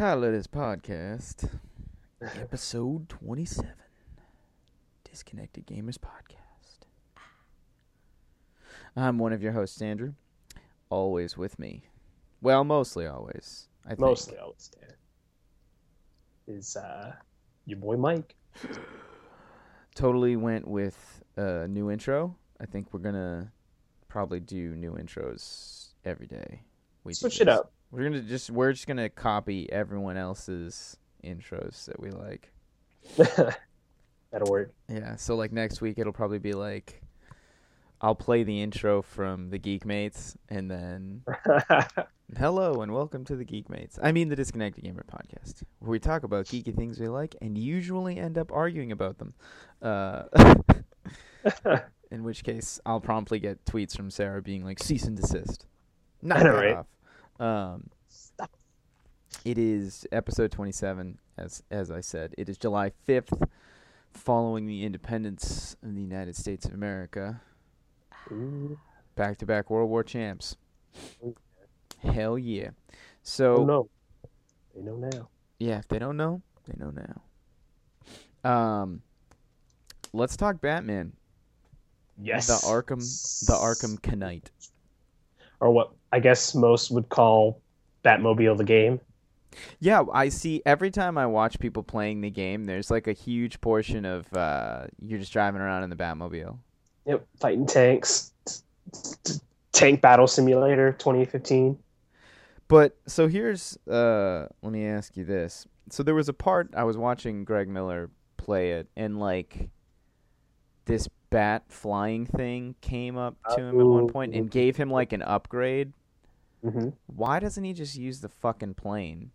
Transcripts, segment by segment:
Title of this podcast, episode 27, Disconnected Gamers Podcast. I'm one of your hosts, Andrew. Always with me. Well, mostly always, I think. Mostly always there. Is your boy Mike. Totally went with a new intro. I think we're going to probably do new intros every day. Switch it up. We're just gonna copy everyone else's intros that we like. That'll work. Yeah, so like next week it'll probably be like I'll play the intro from the Geek Mates and then hello and welcome to the Geek Mates. I mean the Disconnected Gamer Podcast, where we talk about geeky things we like and usually end up arguing about them. In which case I'll promptly get tweets from Sarah being like cease and desist. Knock that Right. off. It is episode 27, as I said. It is July 5th, following the independence of the United States of America. Ooh. Back-to-back World War champs. Hell yeah. Oh So, no. They know now. yeah, if they don't know, they know now. Let's talk Batman. Yes. The Arkham Knight. Or what I guess most would call Batmobile the game. Yeah, I see every time I watch people playing the game, there's like a huge portion of you're just driving around in the Batmobile. Yep. Fighting tanks. Tank Battle Simulator 2015. But so here's let me ask you this. So there was a part I was watching Greg Miller play it, and like this bat flying thing came up to him at one point and gave him like an upgrade. Mm-hmm. Why doesn't he just use the fucking plane?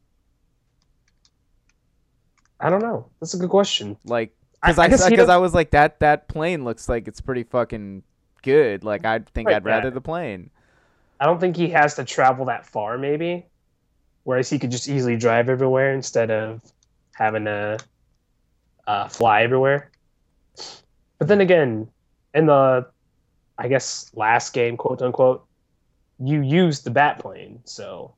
I don't know. That's a good question. Like, I guess he because don't- I was like that plane looks like it's pretty fucking good. Like I think Right, I'd rather yeah. the plane. I don't think he has to travel that far, maybe. Whereas he could just easily drive everywhere instead of having to fly everywhere. But then again, in the, I guess, last game, quote unquote, you used the bat plane. So,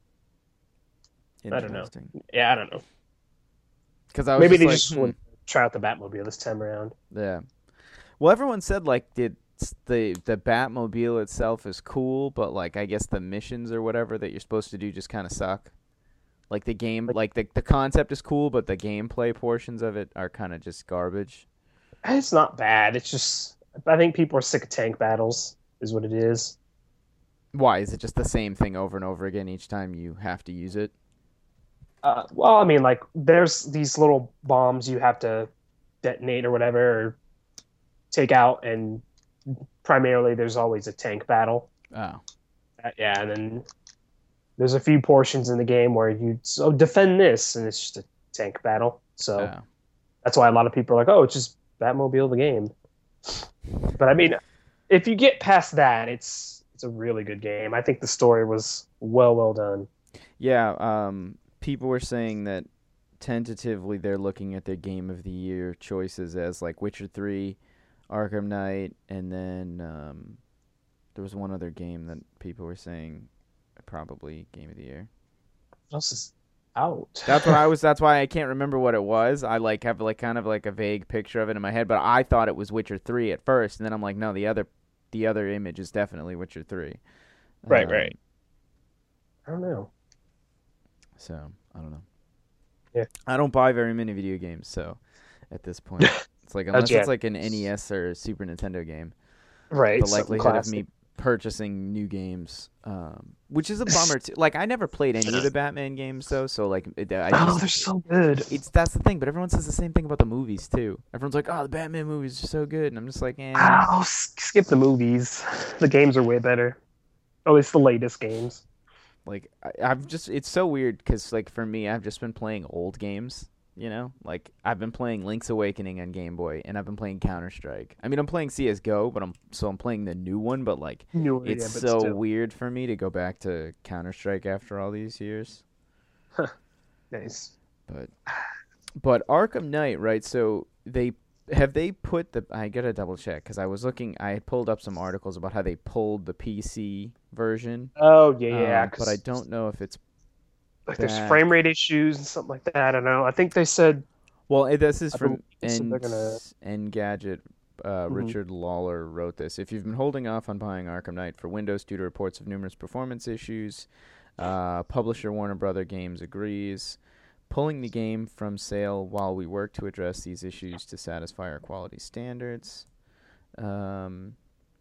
I don't know. Interesting. Yeah, I don't know. Because I was Maybe just they like, just want to try out the Batmobile this time around. yeah. Well, everyone said like the Batmobile itself is cool, but like I guess the missions or whatever that you're supposed to do just kind of suck. Like the game, like the concept is cool, but the gameplay portions of it are kind of just garbage. It's not bad. It's just, I think people are sick of tank battles, is what it is. Why is it just the same thing over and over again each time you have to use it? Well, I mean, like, there's these little bombs you have to detonate or whatever, or take out, and primarily there's always a tank battle. Oh, Yeah, and then there's a few portions in the game where you defend this, and it's just a tank battle. So oh. that's why a lot of people are like, oh, it's just Batmobile the game. But I mean, if you get past that, it's a really good game. I think the story was well done. Yeah. People were saying that tentatively they're looking at their Game of the Year choices as like Witcher 3, Arkham Knight, and then there was one other game that people were saying probably Game of the Year. What else is out? That's why I can't remember what it was. I like have like kind of like a vague picture of it in my head, but I thought it was Witcher 3 at first, and then I'm like, no, the other image is definitely Witcher 3. Right. I don't know. So I don't know. Yeah. I don't buy very many video games, so at this point, it's like unless yeah. it's like an NES or Super Nintendo game, Right. the something likelihood of classic. me purchasing new games, which is a bummer too. Like I never played any of the Batman games though, so like they're so good. that's the thing. But everyone says the same thing about the movies too. Everyone's like, "Oh, the Batman movies are so good," and I'm just like, "Eh." I'll skip the movies. The games are way better. Oh, it's the latest games. Like it's so weird because like for me, I've just been playing old games. You know, like I've been playing Link's Awakening on Game Boy, and I've been playing Counter-Strike. I mean, I'm playing CS:GO, but I'm playing the new one. But like, it's so weird for me to go back to Counter-Strike after all these years. Nice. But Arkham Knight, right? So they put the. I gotta double check because I was looking. I pulled up some articles about how they pulled the PC version. Oh yeah. But I don't know if it's like there's frame back. rate issues and something like that. I don't know. I think they said Well, this is I believe from they said they're gonna. Engadget. Mhm. Richard Lawler wrote this. If you've been holding off on buying Arkham Knight for Windows due to reports of numerous performance issues, publisher Warner Brother Games agrees. Pulling the game from sale while we work to address these issues to satisfy our quality standards. Um,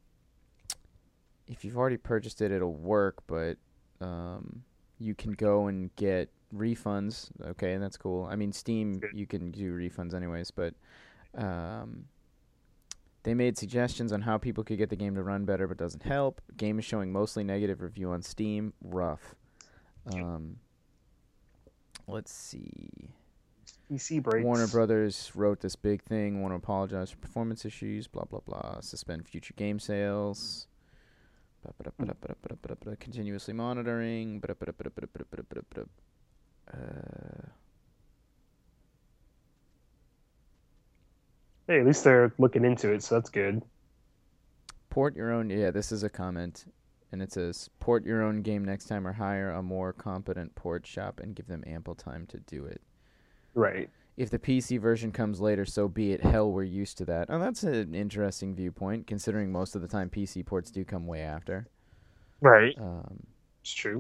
if you've already purchased it, it'll work, but you can go and get refunds. Okay, that's cool. I mean, Steam, you can do refunds anyways, but um, they made suggestions on how people could get the game to run better, but doesn't help. Game is showing mostly negative review on Steam. Rough. Um, let's see. PC Warner breaks. Brothers wrote this big thing. Want to apologize for performance issues. Blah blah blah. Suspend future game sales. Continuously monitoring. Hey, at least they're looking into it, so that's good. Port your own. Yeah, this is a comment, and it says port your own game next time, or hire a more competent port shop and give them ample time to do it. Right. If the PC version comes later, so be it. Hell, we're used to that. Oh, that's an interesting viewpoint, considering most of the time PC ports do come way after. Right. Um, It's true.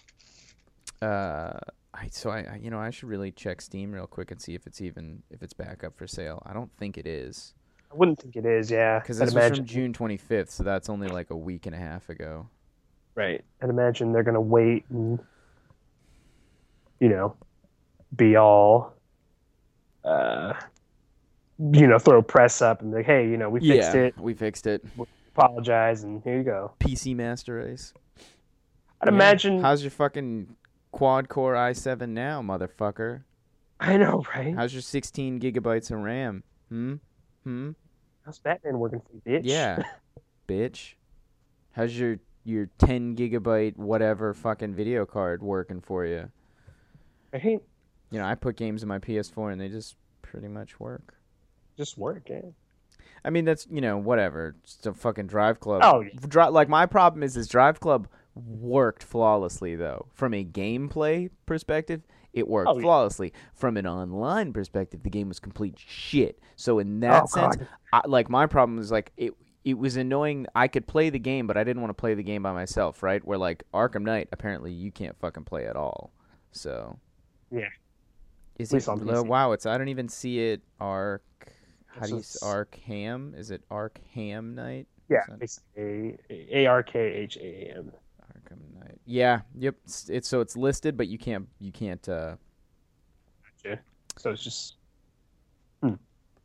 I should really check Steam real quick and see if it's back up for sale. I don't think it is, I wouldn't think it is. Yeah, because I'd this was from imagine. June 25th, so that's only like a week and a half ago. Right. I'd imagine they're gonna wait and you know be all uh throw press up and be like, hey, we fixed Yeah, it. we fixed it. We apologize, and here you go. PC Master Race. I'd Yeah. imagine. How's your fucking quad core i7 now, motherfucker? I know, right? How's your 16 gigabytes of RAM? Hmm? Hmm? How's Batman working for you, bitch? Yeah, bitch. How's your 10 gigabyte whatever fucking video card working for you? Right? I put games in my PS4 and they just pretty much work. Just work, yeah. I mean, that's, whatever. Just a fucking Drive Club. Oh, yeah. Like, my problem is Drive Club worked flawlessly, though. From a gameplay perspective, it worked Oh, yeah. flawlessly. From an online perspective, the game was complete shit. So, in Oh, that sense, God. my problem is, like, it was annoying. I could play the game, but I didn't want to play the game by myself, right? Where, like, Arkham Knight, apparently, you can't fucking play at all. So, Yeah, is at it? least on PC. Wow, I don't even see it. How It's do you just, Arkham? Is it Arkham Knight? yeah, Is that basically ARKHAM. Arkham Knight? Yeah. Yep. It's listed, but you can't. Gotcha. So it's just. Hmm.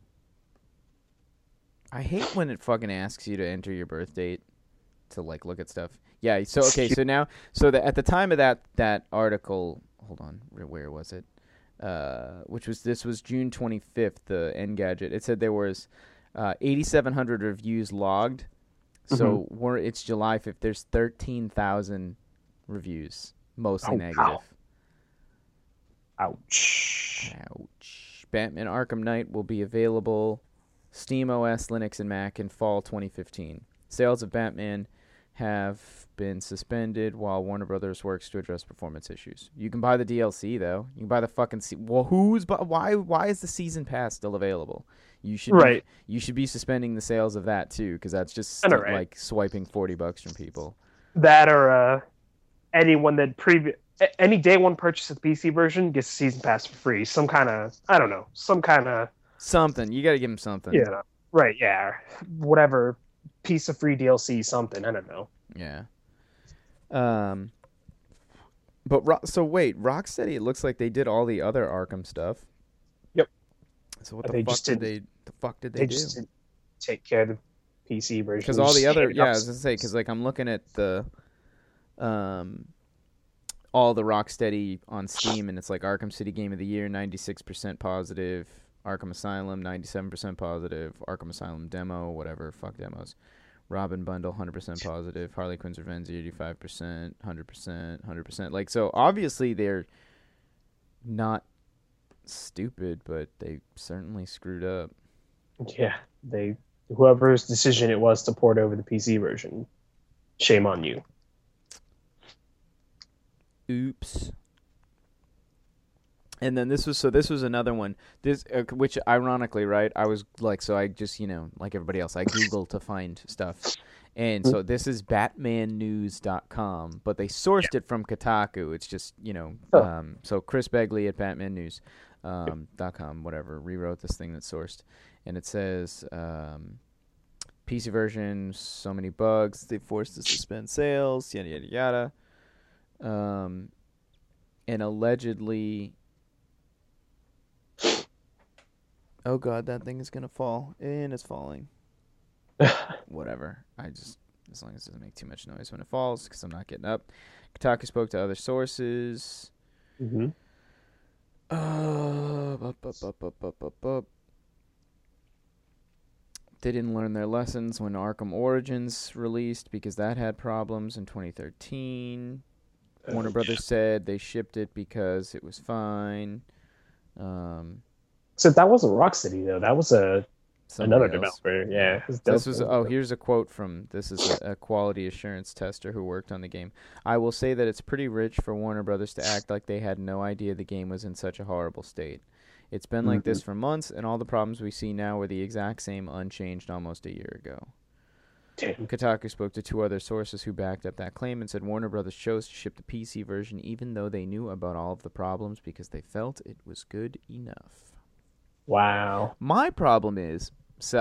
I hate when it fucking asks you to enter your birth date to like look at stuff. Yeah. So okay. So now, at the time of that article, hold on, where was it? This was June 25th. The Engadget. It said there was 8,700 reviews logged. So it's July 5th. There's 13,000 reviews, mostly Oh, negative. wow. Ouch. Ouch. Batman Arkham Knight will be available Steam OS, Linux, and Mac in fall 2015. Sales of Batman have been suspended while Warner Brothers works to address performance issues. You can buy the DLC though. You can buy the fucking well, why is the season pass still available? You should be suspending the sales of that too, because that's just I know, right? like swiping $40 from people. That or anyone that any day one purchase of the PC version gets a season pass for free. Some kind of, I don't know, some kind of, Something. You got to give them something. yeah, right, yeah, whatever piece of free DLC, something. I don't know. Yeah. So wait, Rocksteady. It looks like they did all the other Arkham stuff. Yep. So what But the they fuck just did didn't. they? The fuck did They they do? just didn't take care of the PC version. Because They all just the other, handed yeah, I up- was gonna say, because like I'm looking at all the Rocksteady on Steam, and it's like Arkham City Game of the Year, 96% positive. Arkham Asylum, 97% positive. Arkham Asylum demo, whatever, fuck demos. Robin Bundle, 100% positive. Harley Quinn's Revenge, 85%, 100%, 100%. Like, so obviously they're not stupid, but they certainly screwed up. Yeah, whoever's decision it was to port over the PC version, shame on you. Oops. And then this was another one. This which ironically, right? I was like, so I just like everybody else, I Google to find stuff, and so this is BatmanNews.com, but they sourced it from Kotaku. It's just so Chris Begley at BatmanNews.com, whatever, rewrote this thing that's sourced, and it says PC version, so many bugs, they forced to suspend sales, yada yada yada, and allegedly. Oh god, that thing is gonna fall, and it's falling. Whatever. As long as it doesn't make too much noise when it falls, because I'm not getting up. Kotaku spoke to other sources. Mm-hmm. They didn't learn their lessons when Arkham Origins released because that had problems in 2013. Warner Brothers said they shipped it because it was fine. So that wasn't Rocksteady though. That was another developer. Yeah. Here's a quote from this is a quality assurance tester who worked on the game. I will say that it's pretty rich for Warner Brothers to act like they had no idea the game was in such a horrible state. It's been like this for months, and all the problems we see now were the exact same, unchanged almost a year ago. Damn. Kotaku spoke to two other sources who backed up that claim and said Warner Brothers chose to ship the PC version even though they knew about all of the problems because they felt it was good enough. Wow. My problem is,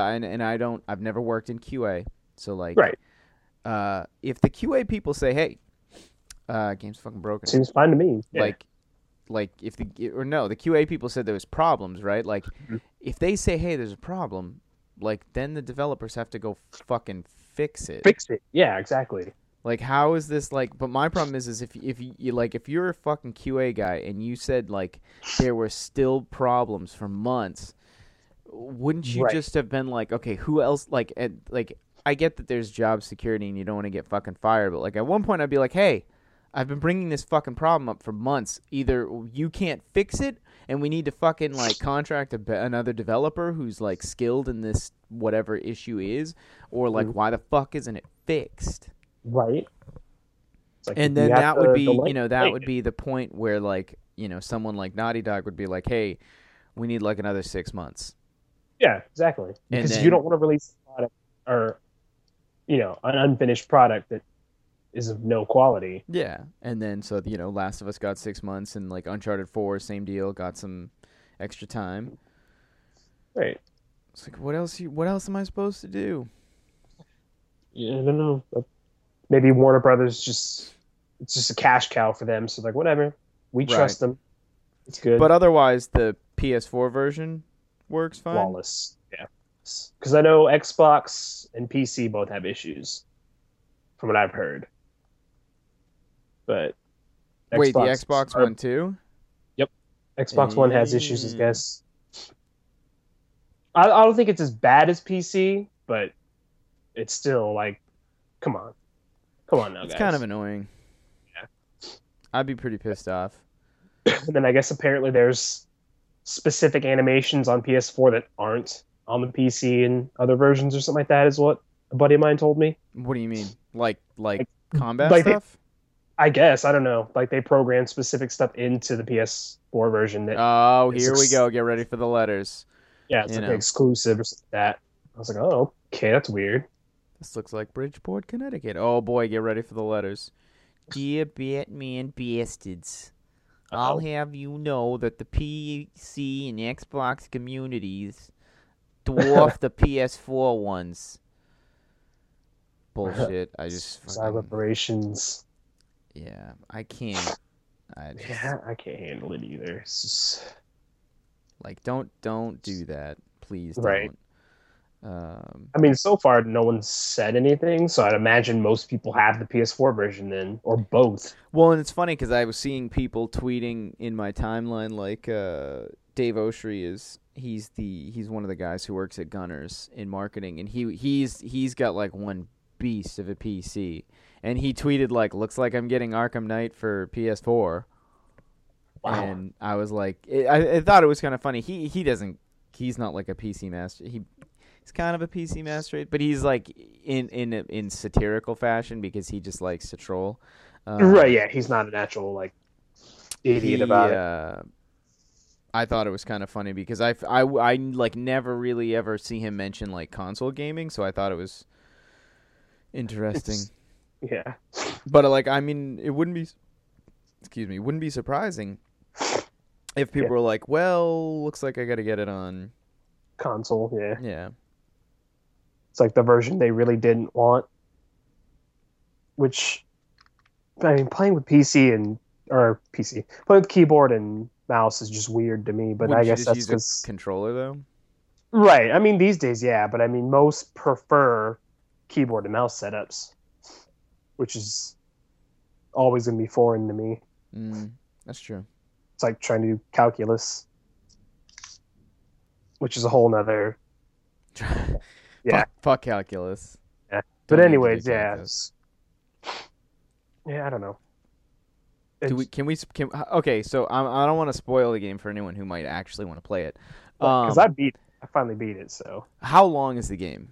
I've never worked in QA, so like, right. If the QA people say, "Hey, game's fucking broken," seems fine to me. Yeah. Like if the QA people said there was problems, right? Like, if they say, "Hey, there's a problem," like then the developers have to go fucking fix it. Yeah, exactly. Like, how is this like? But my problem is if you're a fucking QA guy and you said like there were still problems for months, wouldn't you just have been like, okay, who else? Like, I get that there's job security and you don't want to get fucking fired, but like at one point I'd be like, hey, I've been bringing this fucking problem up for months. Either you can't fix it and we need to fucking like contract another developer who's like skilled in this whatever issue is, or like why the fuck isn't it fixed? Right. Like, and then that would be, that would be the point where like, someone like Naughty Dog would be like, hey, we need like another 6 months. Yeah, exactly. Because you don't want to release a product or, an unfinished product that is of no quality. Yeah. And then, so, Last of Us got 6 months and like Uncharted 4, same deal, got some extra time. Right. It's like, what else am I supposed to do? Yeah, I don't know. Maybe Warner Brothers it's just a cash cow for them. So like, whatever, we trust them. It's good. But otherwise, the PS4 version works fine. Flawless. Yeah. Because I know Xbox and PC both have issues, from what I've heard. But wait, the Xbox One too? Yep. Xbox One has issues, I guess. I don't think it's as bad as PC, but it's still like, come on now, guys. It's kind of annoying. Yeah. I'd be pretty pissed off. And then I guess apparently there's specific animations on PS4 that aren't on the PC and other versions or something like that, is what a buddy of mine told me. What do you mean? Like combat stuff? I guess. I don't know. Like they program specific stuff into the PS4 version that. Oh, here we go. Get ready for the letters. Yeah, it's like exclusive or something like that. I was like, oh, okay, that's weird. This looks like Bridgeport, Connecticut. Oh boy, get ready for the letters. Dear Batman bastards, I'll have you know that the PC and Xbox communities dwarf the PS4 ones. Bullshit. I just fucking... reparations. Yeah, I can't. I can't handle it either. It's just... Like, don't do that, please. Right. Don't. I mean, so far no one's said anything, so I'd imagine most people have the PS4 version then, or both. Well, and it's funny because I was seeing people tweeting in my timeline, like Dave Oshry he's one of the guys who works at Gunners in marketing, and he's got like one beast of a PC, and he tweeted like, "Looks like I'm getting Arkham Knight for PS4." Wow. And I was like, I thought it was kind of funny. He's not like a PC master. He's kind of a PC master, but he's like in satirical fashion because he just likes to troll. Right? Yeah, he's not an actual like idiot about it. I thought it was kind of funny because I like never really ever see him mention like console gaming, so I thought it was interesting. Yeah. But like, I mean, it wouldn't be, excuse me, wouldn't be surprising if people were like, "Well, looks like I got to get it on console." Yeah. Yeah. It's like the version they really didn't want. Which, I mean, playing with playing with keyboard and mouse is just weird to me. But Wouldn't I you guess just that's use a because controller though? right. I mean, these days, yeah. But I mean, most prefer keyboard and mouse setups, which is always gonna be foreign to me. That's true. It's like trying to do calculus, which is a whole nother. Yeah. Fuck calculus. Yeah. Don't But need to anyways, do yeah. calculus. Yeah, I don't know. Okay, so I don't want to spoil the game for anyone who might actually want to play it. Because I finally beat it, so. How long is the game?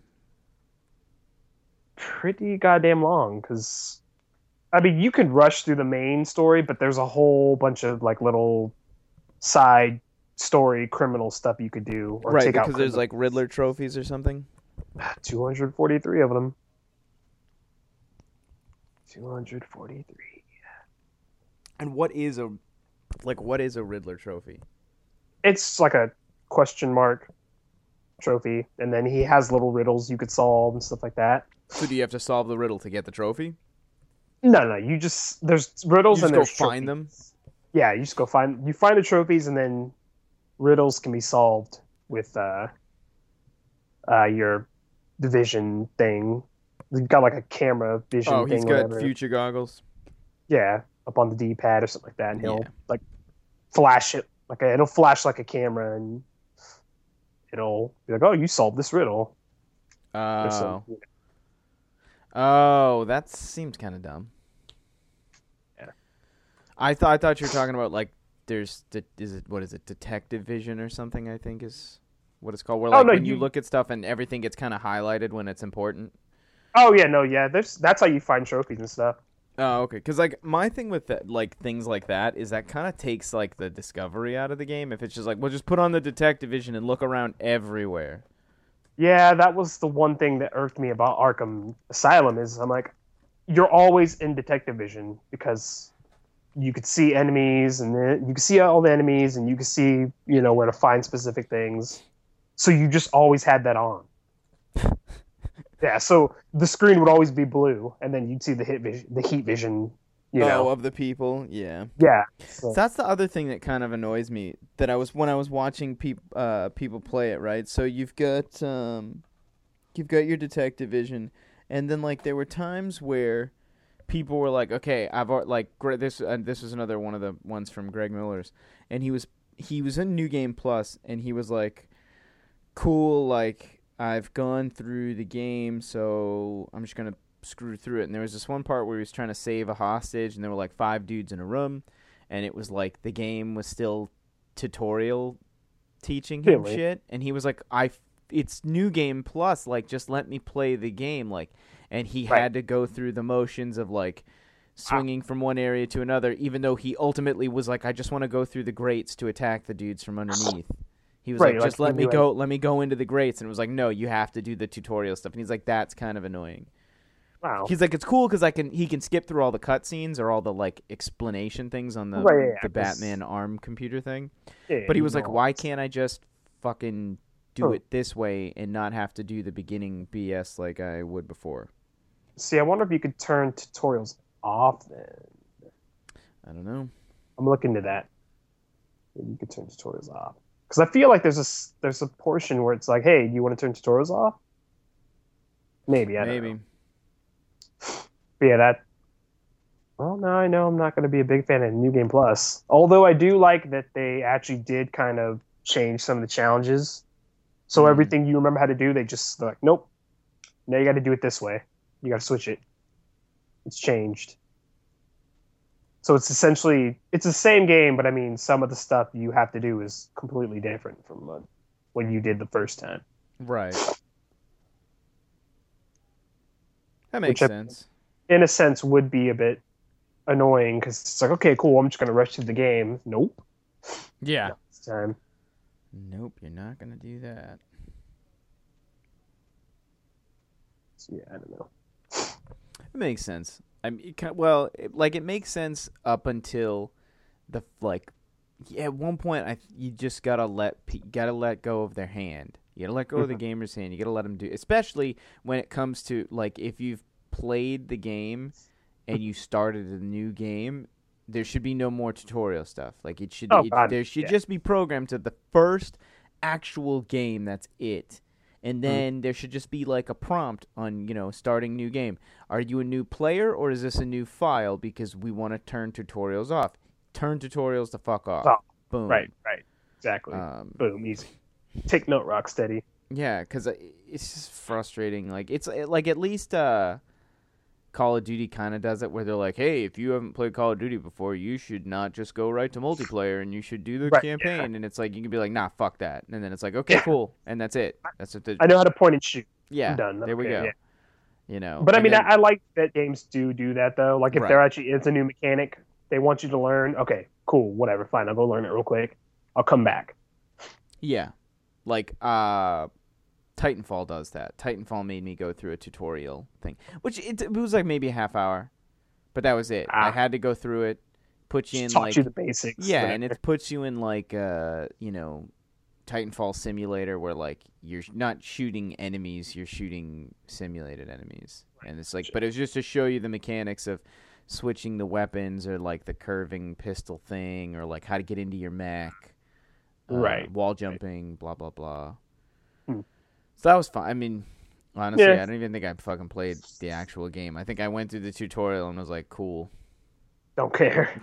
Pretty goddamn long, because I mean, you could rush through the main story, but there's a whole bunch of like little side story criminal stuff you could do, or Right, take out because there's like Riddler trophies or something. 243 of them. 243. And what is a Riddler trophy? It's like a question mark trophy, and then he has little riddles you could solve and stuff like that. So do you have to solve the riddle to get the trophy? No, there's riddles You just and go there's find trophies. them? Yeah, you just go find the trophies, and then riddles can be solved with your vision thing. You've got like a camera vision thing. Oh, he's got future goggles. Yeah, up on the D-pad or something like that, and he'll Yeah. like flash it it'll flash like a camera, and it'll be like, "Oh, you solved this riddle." Oh, that seems kind of dumb. Yeah. I thought you were talking about like what is it, detective vision or something, I think is what it's called, where like when you look at stuff and everything gets kind of highlighted when it's important. Oh yeah, no, yeah. That's how you find trophies and stuff. Oh, okay. Because like my thing with that, like things like that, is that kind of takes like the discovery out of the game. If it's just like, well, just put on the detective vision and look around everywhere. Yeah, that was the one thing that irked me about Arkham Asylum is I'm like, you're always in detective vision because you could see enemies, and you can see all the enemies, and you can see where to find specific things. So you just always had that on. Yeah, so the screen would always be blue, and then you'd see the heat vision. Of the people, yeah. Yeah. So that's the other thing that kind of annoys me. That when I was watching people play it, right? So you've got your detective vision, and then like there were times where people were like, okay, this was another one of the ones from Greg Miller's, and he was in New Game Plus, and he was like, cool, like I've gone through the game, so I'm just gonna screw through it. And there was this one part where he was trying to save a hostage, and there were like 5 dudes in a room, and it was like the game was still tutorial teaching him shit, and he was like, it's New Game Plus, like just let me play the game, like. And he had to go through the motions of like swinging from one area to another, even though he ultimately was like, I just want to go through the grates to attack the dudes from underneath. He was like, just let me go into the grates. And it was like, no, you have to do the tutorial stuff. And he's like, that's kind of annoying. Wow. He's like, it's cool because he can skip through all the cutscenes or all the like explanation things on the Batman ARM computer thing. Yeah, but he was like, why can't I just fucking do it this way and not have to do the beginning BS like I would before? See, I wonder if you could turn tutorials off then. I don't know. I'm looking into that. Maybe you could turn tutorials off. Because I feel like there's a portion where it's like, hey, do you want to turn tutorials off? Maybe, I don't know. But yeah, well, now I know I'm not going to be a big fan of New Game Plus. Although I do like that they actually did kind of change some of the challenges. So everything you remember how to do, they're like, nope. Now you got to do it this way. You got to switch it. It's changed. So it's essentially, it's the same game, but I mean, some of the stuff you have to do is completely different from what you did the first time. Right. That makes sense. In a sense, would be a bit annoying because it's like, okay, cool, I'm just going to rush through the game. Nope. Yeah. time. Nope, you're not gonna do that. So, yeah, I don't know. It makes sense. I mean, it makes sense up until at one point you just gotta let go of their hand. You gotta let go of the gamer's hand. You gotta let them do, especially when it comes to like if you've played the game and you started a new game. There should be no more tutorial stuff. Like there should just be programmed to the first actual game. That's it. And then there should just be like a prompt on, starting new game. Are you a new player or is this a new file? Because we want to turn tutorials off. Turn tutorials the fuck off. Oh, boom. Right. Exactly. Boom, easy. Take note, Rocksteady. Yeah, because it's just frustrating. Like it's like at least Call of Duty kind of does it where they're like, hey, if you haven't played Call of Duty before, you should not just go right to multiplayer and you should do the campaign. Yeah. And it's like, you can be like, nah, fuck that. And then it's like, okay, cool. And that's it. That's what I know how to point and shoot. Yeah. I'm done. There we go. Yeah. But I mean, I like that games do that though. Like if it's a new mechanic, they want you to learn. Okay, cool. Whatever. Fine. I'll go learn it real quick. I'll come back. Yeah. Like, Titanfall does that. Titanfall made me go through a tutorial thing, which it was like maybe a half hour, but that was it. I had to go through it, put you in taught you the basics. Yeah, and it puts you in like Titanfall simulator where like you're not shooting enemies, you're shooting simulated enemies, and it's like, but it was just to show you the mechanics of switching the weapons or like the curving pistol thing or like how to get into your mech, wall jumping, blah blah blah. So that was fun. I mean, honestly, I don't even think I fucking played the actual game. I think I went through the tutorial and was like, cool. Don't care.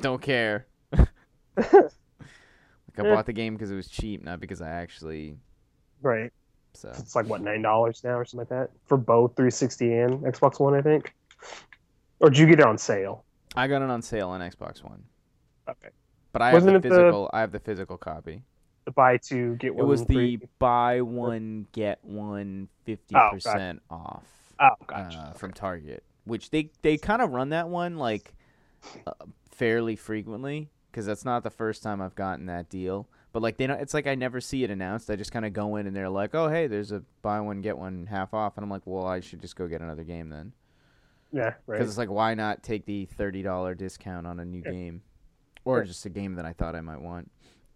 Like I bought the game because it was cheap, not because I actually... Right. So it's like, what, $9 now or something like that? For both 360 and Xbox One, I think? Or did you get it on sale? I got it on sale on Xbox One. Okay. But I have the physical copy. The buy two, get one. It was free. The buy one, get one 50% off from Target, which they kind of run that one like fairly frequently because that's not the first time I've gotten that deal. But like it's like I never see it announced. I just kind of go in and they're like, oh hey, there's a buy one get one half off, and I'm like, well, I should just go get another game then. Yeah, right. Because it's like, why not take the $30 discount on a new game, or just a game that I thought I might want.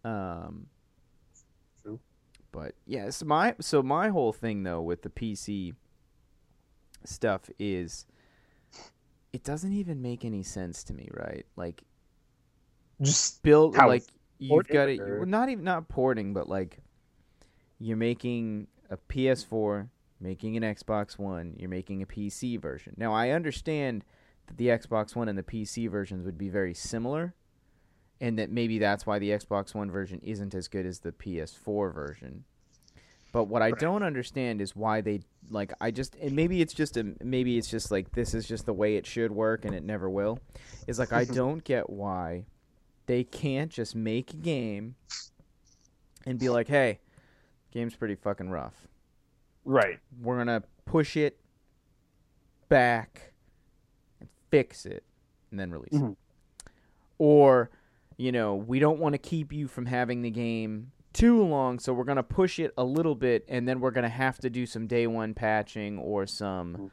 But yeah, so my whole thing though with the PC stuff is it doesn't even make any sense to me, right? Like just build like you've got it, not porting, but like you're making a PS4, making an Xbox One, you're making a PC version. Now I understand that the Xbox One and the PC versions would be very similar. And that maybe that's why the Xbox One version isn't as good as the PS4 version. But what I don't understand is why they maybe it's just like this is just the way it should work and it never will. Is like I don't get why they can't just make a game and be like, "Hey, game's pretty fucking rough. Right. We're going to push it back and fix it and then release it." Or we don't want to keep you from having the game too long, so we're going to push it a little bit, and then we're going to have to do some day one patching or some,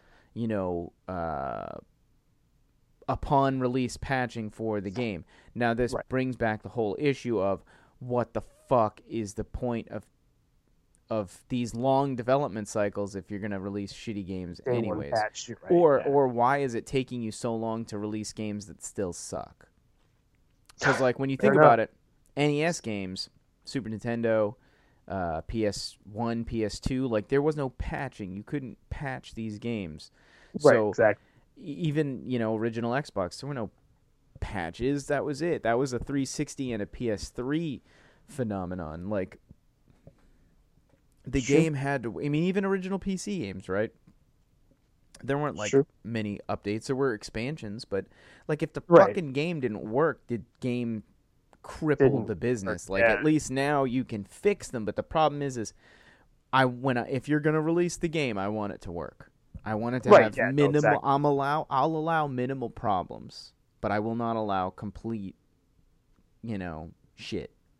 upon release patching for the game. Now, this brings back the whole issue of what the fuck is the point of these long development cycles if you're going to release shitty games anyways. Or why is it taking you so long to release games that still suck? Because, like, when you think about it, NES games, Super Nintendo, PS1, PS2, like, there was no patching. You couldn't patch these games. So, exactly. Even, original Xbox, there were no patches. That was it. That was a 360 and a PS3 phenomenon. Like, the game had to... I mean, even original PC games, right? There weren't, many updates. There were expansions, but, like, if the fucking game didn't work, the game crippled the business. Like, at least now you can fix them, but the problem is if you're going to release the game, I want it to work. I want it to have minimal... No, exactly. I'll allow minimal problems, but I will not allow complete, shit.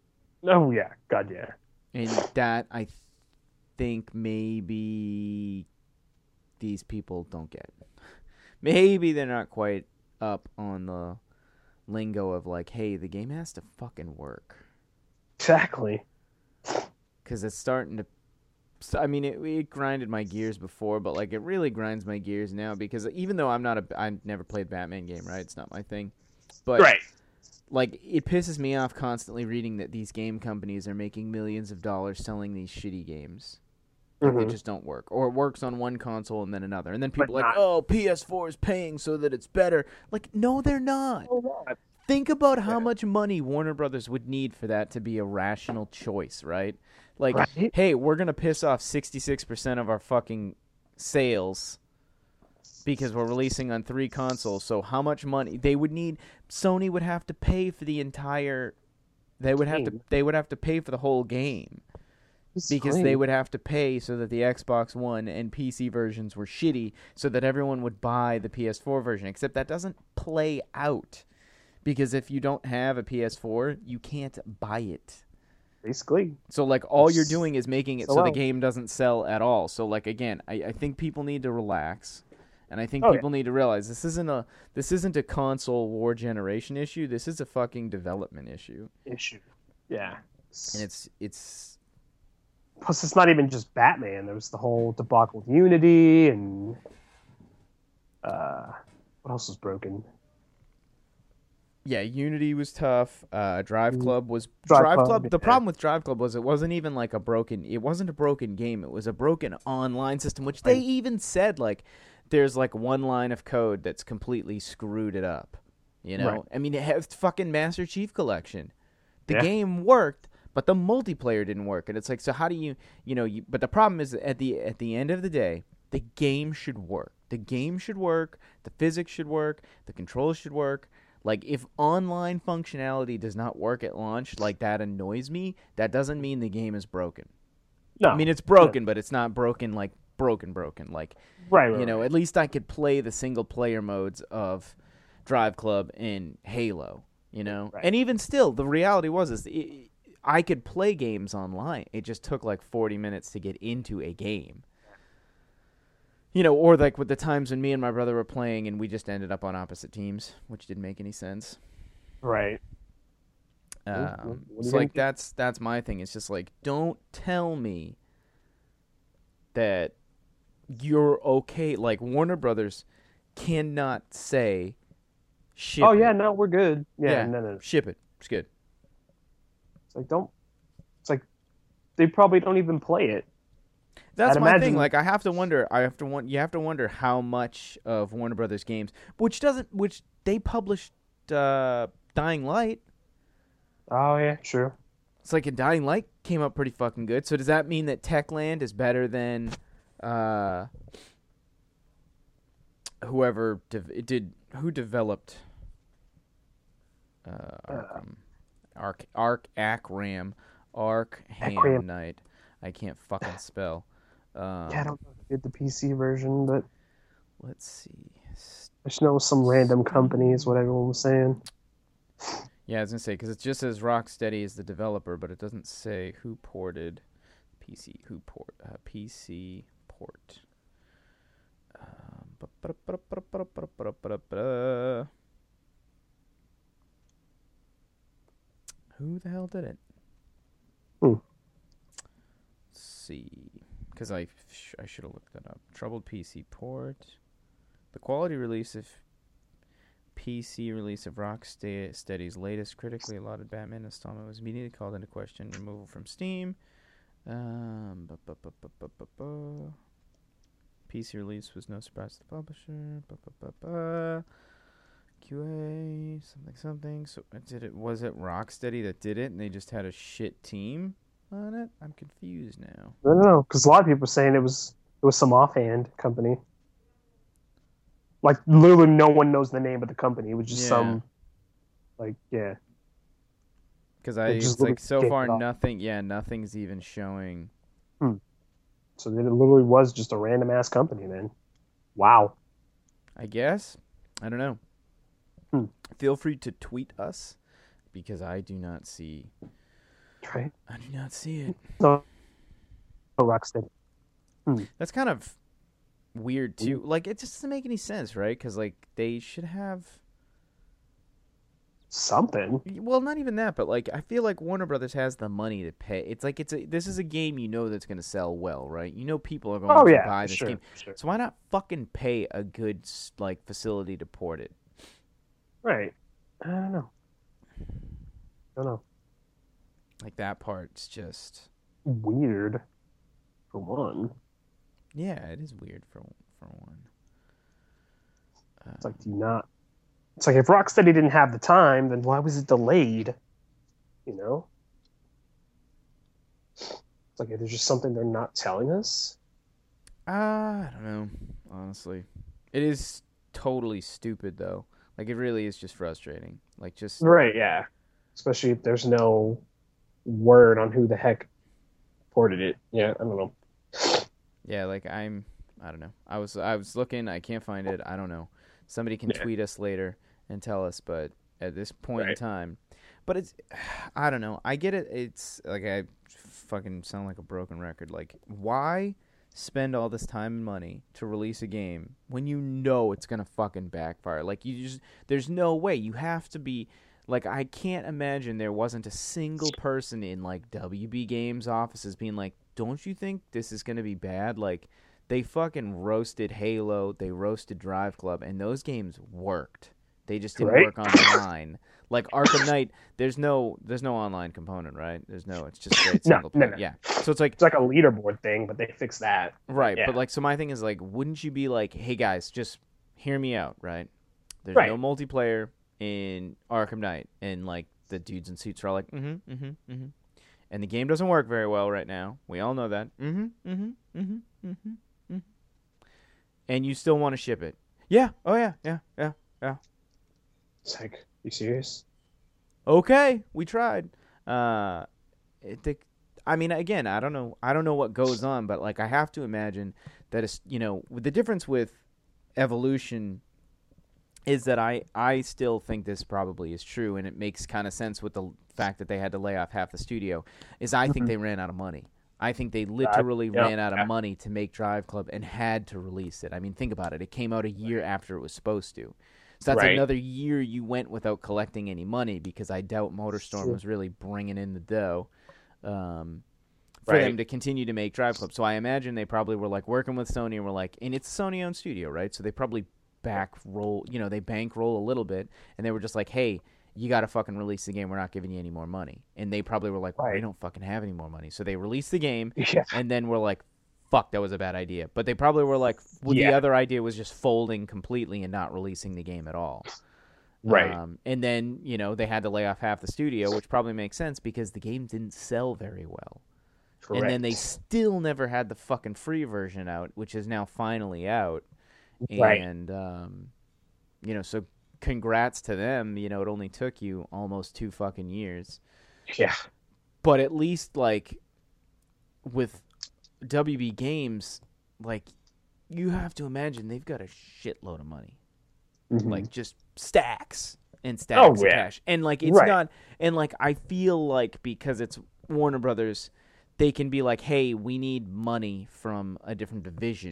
Oh yeah, God yeah. And that I think maybe these people don't get. Maybe they're not quite up on the lingo of like, hey, the game has to fucking work. Exactly. Because it's starting to. I mean, it grinded my gears before, but like it really grinds my gears now because even though I never played Batman game, right? It's not my thing, but Right. like it pisses me off constantly reading that these game companies are making millions of dollars selling these shitty games. Like they Mm-hmm. just don't work, or it works on one console and then another, and then But people are like, not. oh, PS4 is paying so that it's better. Like, no, they're not. Oh, God. Think about how Yeah. much money Warner Brothers would need for that to be a rational choice, right? Like, Right. hey, we're gonna piss off 66% of our fucking sales because we're releasing on 3 consoles. So how much money they would need? Sony would have to pay for the entire. Game. They would have to pay for the whole game It's because they crazy. would have to pay so that the Xbox One and PC versions were shitty, so that everyone would buy the PS4 version. Except that doesn't play out because if you don't have a PS4, you can't buy it. Basically. So like all you're doing is making it So so the well. game doesn't sell at all. So like again, I think people need to relax. And I think Oh yeah. people need to realize this isn't a console war generation issue. This is a fucking development issue. Issue. Yeah. And it's Plus, it's not even just Batman. There was the whole debacle with Unity and uh, what else was broken? yeah, Unity was tough. Drive Club was Drive Drive Club, Club. The yeah. problem with Drive Club was it wasn't even like it wasn't a broken game. It was a broken online system, which they Right. even said like there's like one line of code that's completely screwed it up. You know, Right. I mean, it has fucking Master Chief Collection. The Yeah. game worked, but the multiplayer didn't work, and it's like, so how do you. But the problem is at the end of the day, the game should work. The game should work. The physics should work. The controls should work. Like if online functionality does not work at launch, like that annoys me. That doesn't mean the game is broken. No. I mean it's broken, but it's not broken like broken. Like Right. Right. at least I could play the single player modes of Drive Club and Halo. Right. And even still, the reality was I could play games online. It just took like 40 minutes to get into a game. Or like with the times when me and my brother were playing and we just ended up on opposite teams, which didn't make any sense. Right. What It's are you like that's my thing. It's just like don't tell me that you're okay. Like Warner Brothers cannot say ship Oh yeah, it. no, we're good. Yeah, Yeah, no. ship it. It's good. It's like don't. It's like they probably don't even play it. That's I'd my thing. imagine. Like I have to wonder. You have to wonder how much of Warner Brothers games, which they published Dying Light. Oh yeah, sure. It's like a Dying Light came up pretty fucking good. So does that mean that Techland is better than whoever who developed Arkham? Arkham Knight. I can't fucking spell. Yeah, I don't know if I did the PC version, but Let's see. I just know some random companies, what everyone was saying. Yeah, I was gonna say because it just says Rocksteady is the developer, but it doesn't say who ported PC port. Who the hell did it? Hmm. Let's see, because I should have looked that up. Troubled PC port. The quality release of PC release of Rocksteady's latest critically lauded Batman installment was immediately called into question. Removal from Steam. PC release was no surprise to the publisher. QA something. So was it Rocksteady that did it, and they just had a shit team on it? I'm confused now. I don't know, because a lot of people were saying it was some offhand company. Like literally, no one knows the name of the company. It was just some, like, yeah. Because It just it's like so literally far came off. nothing's even showing. So it literally was just a random ass company, man. Wow. I guess I don't know. Feel free to tweet us because I do not see Right. I do not see it. So Rocksteady. That's kind of weird too. Like, it just doesn't make any sense, right? Because like they should have. Something. Well, not even that, but like I feel like Warner Brothers has the money to pay. It's like this is a game that's going to sell well, right? People are going to buy this game. Sure. So why not fucking pay a good like facility to port it? Right. I don't know. Like that part's just Weird, for one. yeah, it is weird for one. It's like, do you not? It's like if Rocksteady didn't have the time, then why was it delayed? You know? It's like there's just something they're not telling us. I don't know, honestly. It is totally stupid though. Like it really is just frustrating. Like just Right, yeah. Especially if there's no word on who the heck ported it. Yeah, I don't know. yeah, like I don't know. I was looking, I can't find it. I don't know. Somebody can tweet us later and tell us, but at this point in time, but it's I don't know. I get it. It's like I fucking sound like a broken record. Like why spend all this time and money to release a game when you know it's going to fucking backfire? Like there's no way. You have to be like, I can't imagine there wasn't a single person in like WB Games offices being like, "Don't you think this is going to be bad?" Like they fucking roasted Halo, they roasted Drive Club, and those games worked. They just didn't work online. Like Arkham Knight, there's no online component, right? It's just straight single player. No. Yeah. So it's like a leaderboard thing, but they fixed that. Right, yeah. But like so my thing is like, wouldn't you be like, "Hey guys, just hear me out, right? There's no multiplayer in Arkham Knight," and like the dudes in suits are all like, and the game doesn't work very well right now. We all know that. And you still want to ship it? Yeah. Oh yeah. It's like, you serious? Okay, we tried. I mean, again, I don't know what goes on, but like I have to imagine that it's, the difference with Evolution is that I still think this probably is true, and it makes kind of sense with the fact that they had to lay off half the studio, is I think they ran out of money. I think they literally ran out of money to make Drive Club and had to release it. I mean, think about it. It came out a year after it was supposed to. So that's another year you went without collecting any money, because I doubt MotorStorm was really bringing in the dough for them to continue to make Drive Club. So I imagine they probably were like working with Sony and were like, and it's a Sony-owned studio, right? So they probably bankroll a little bit, and they were just like, "Hey, you got to fucking release the game. We're not giving you any more money." And they probably were like, "We don't fucking have any more money." So they released the game, and then we're like, "Fuck, that was a bad idea." But they probably were like, the other idea was just folding completely and not releasing the game at all. Right. And then, they had to lay off half the studio, which probably makes sense because the game didn't sell very well. Correct. And then they still never had the fucking free version out, which is now finally out. Right. And, so congrats to them. It only took you almost 2 fucking years. Yeah. But at least, like, with WB Games, like, you have to imagine they've got a shitload of money. Like, just stacks and stacks of cash. And, like, it's not... And, like, I feel like because it's Warner Brothers, they can be like, "Hey, we need money from a different division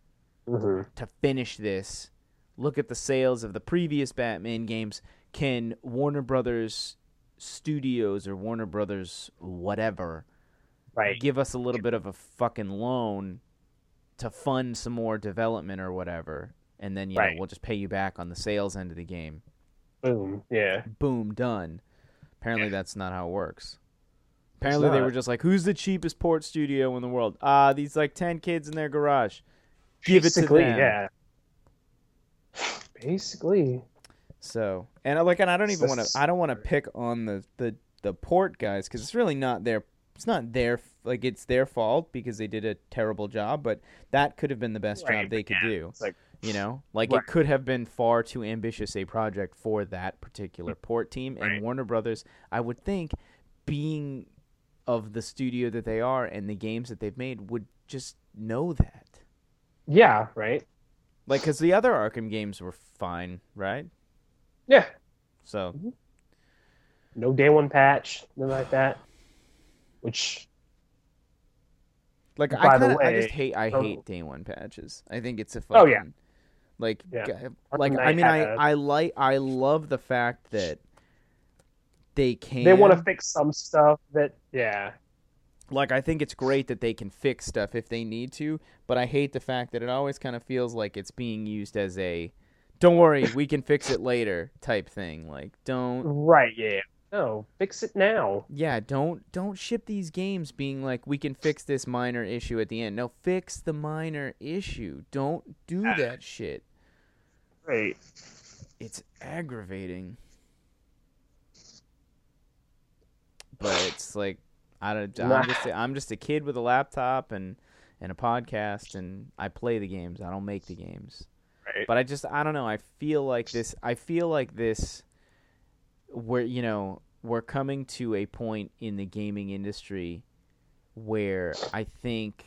to finish this. Look at the sales of the previous Batman games. Can Warner Brothers Studios or Warner Brothers whatever give us a little bit of a fucking loan to fund some more development or whatever, and then we'll just pay you back on the sales end of the game." Boom. Yeah. Boom, done. Apparently that's not how it works. Apparently they were just like, "Who's the cheapest port studio in the world?" These like 10 kids in their garage. Give it to them. Yeah. Basically. So, and I don't want to pick on the port guys, because it's really not it's their fault because they did a terrible job, but that could have been the best job they could do. It's like, it could have been far too ambitious a project for that particular port team, and Warner Brothers, I would think, being of the studio that they are and the games that they've made, would just know that. Yeah, right. Like, because the other Arkham games were fine, right? Yeah. So. No day one patch, nothing like that. which, Like by the I just way, hate day one patches. I think it's a oh yeah, fucking like yeah. like Arkham I Knight mean had a. I love the fact that they They want to can, fix some stuff that, yeah, like, I think it's great that they can fix stuff if they need to, but I hate the fact that it always kind of feels like it's being used as a don't worry, we can fix it later type thing. Like don't right, yeah. No, fix it now. yeah, don't ship these games being like we can fix this minor issue at the end. No, fix the minor issue. Don't do that shit. Right. It's aggravating. But it's like I'm just a kid with a laptop and a podcast, and I play the games. I don't make the games. Right. But I don't know. I feel like this we're coming to a point in the gaming industry where I think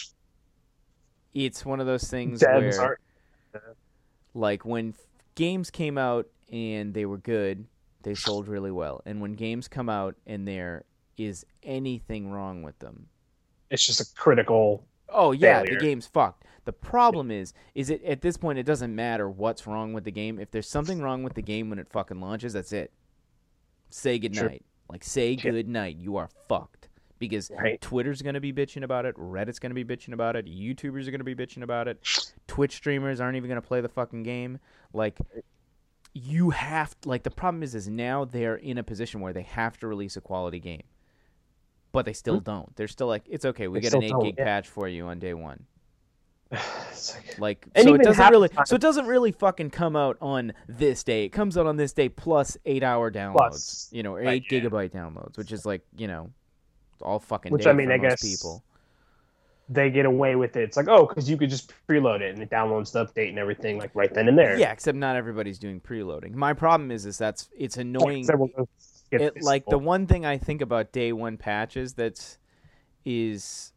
it's one of those things Devs where, aren't. like, when games came out and they were good, they sold really well. And when games come out and there is anything wrong with them, It's just a critical oh yeah, failure. the game's fucked. The problem is it at this point it doesn't matter what's wrong with the game. If there's something wrong with the game when it fucking launches, that's it. Say goodnight. Like, say goodnight. You are fucked. Because Twitter's going to be bitching about it. Reddit's going to be bitching about it. YouTubers are going to be bitching about it. Twitch streamers aren't even going to play the fucking game. Like, you have... Like, the problem is now they're in a position where they have to release a quality game. But they still don't. They're still like, it's okay. We got an 8 gig patch for you on day one. Like, so it doesn't really fucking come out on this day. It comes out on this day plus 8-hour downloads, or 8 gigabyte downloads, which is like, all fucking day for most people. They get away with it. It's like, oh, because you could just preload it and it downloads the update and everything like right then and there. Yeah, except not everybody's doing preloading. My problem is it's annoying. Like, the one thing I think about day one patches is